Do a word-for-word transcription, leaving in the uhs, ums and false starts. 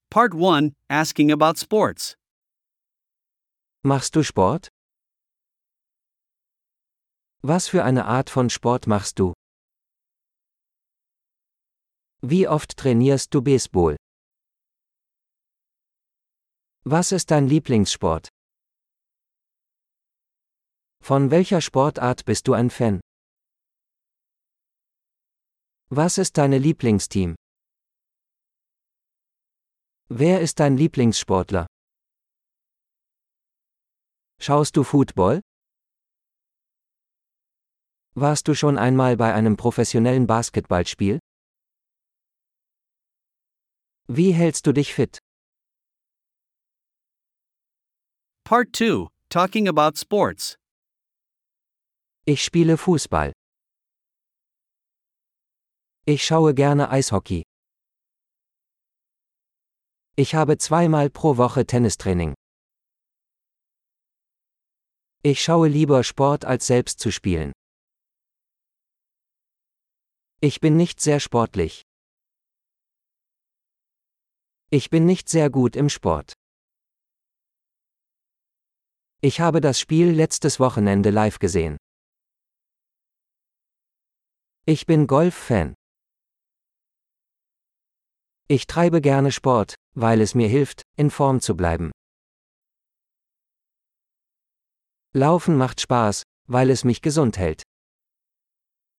Part one, Asking about sports. Machst du Sport? Was für eine Art von Sport machst du? Wie oft trainierst du Baseball? Was ist dein Lieblingssport? Von welcher Sportart bist du ein Fan? Was ist deine Lieblingsteam? Wer ist dein Lieblingssportler? Schaust du Football? Warst du schon einmal bei einem professionellen Basketballspiel? Wie hältst du dich fit? Part two, Talking about sports. Ich spiele Fußball. Ich schaue gerne Eishockey. Ich habe zweimal pro Woche Tennistraining. Ich schaue lieber Sport als selbst zu spielen. Ich bin nicht sehr sportlich. Ich bin nicht sehr gut im Sport. Ich habe das Spiel letztes Wochenende live gesehen. Ich bin Golf-Fan. Ich treibe gerne Sport, weil es mir hilft, in Form zu bleiben. Laufen macht Spaß, weil es mich gesund hält.